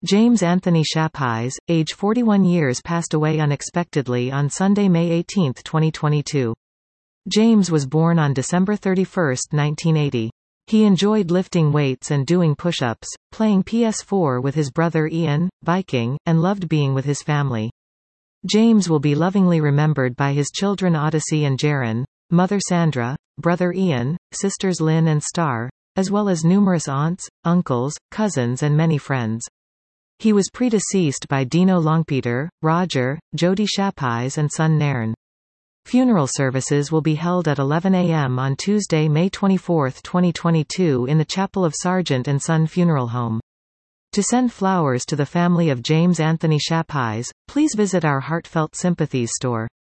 James Anthony Shapheis, age 41 years, passed away unexpectedly on Sunday, May 18, 2022. James was born on December 31, 1980. He enjoyed lifting weights and doing push-ups, playing PS4 with his brother Ian, biking, and loved being with his family. James will be lovingly remembered by his children Odyssey and Jaren, mother Sandra, brother Ian, sisters Lynn and Star, as well as numerous aunts, uncles, cousins and many friends. He was predeceased by Dino Longpeter, Roger, Jody Shapheis and son Nairn. Funeral services will be held at 11 a.m. on Tuesday, May 24, 2022 in the chapel of Sargent and Son Funeral Home. To send flowers to the family of James Anthony Shapheis, please visit our Heartfelt Sympathies store.